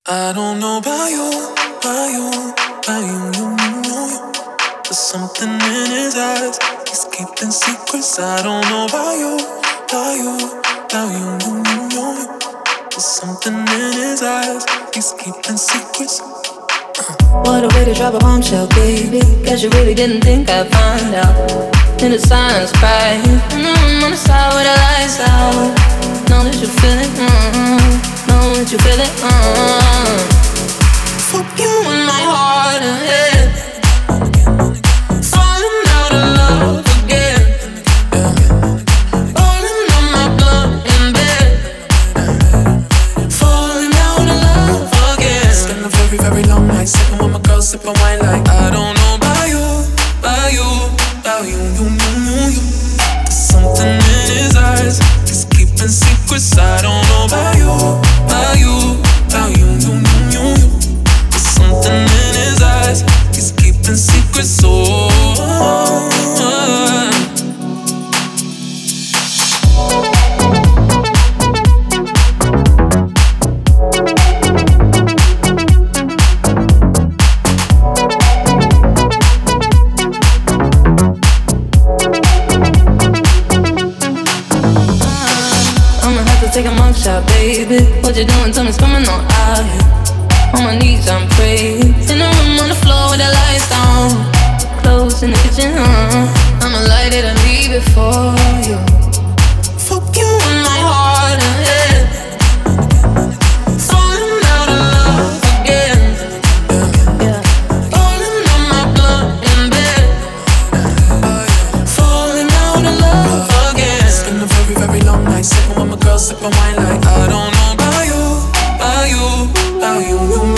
I don't know about you, about you, about you. There's something in his eyes, he's keeping secrets. I don't know about you, about you, about you. There's something in his eyes, he's keeping secrets. What a way to drop a bombshell, baby. Guess you really didn't think I'd find out. In the silence, crying. On the side with the lights out. Know that you feel it, know that you feel it, Fuck you in my heart and head. Falling out of love again. Rolling on my blood in bed. Falling out of love again. Spend a very, very long night sipping with my girl, sipping wine like I don't know about you, about you, about you. There's something in his eyes, he's keeping secrets. I don't know about you, about you, about you. There's something in his eyes, he's keeping secrets. Oh. Take a mugshot, baby. What you doing? Tell me, it's coming on out here. On my knees, I'm praying. In the room on the floor with the lights down. Clothes in the kitchen, I'ma light it and leave it for you. Fuck you in my heart and head. Falling out of love again. Yeah. Rolling on my blood in bed. Falling out of love again. It's been a very, very long night sipping with my girl, sipping wine like I don't know about you, about you, about you.